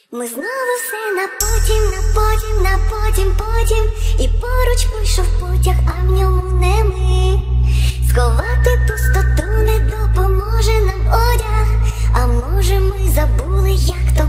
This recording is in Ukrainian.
Ми знову все на потім, і поруч пройшов потяг, а в ньому не ми. Сховати пустоту не допоможе нам одяг, а може ми забули, як то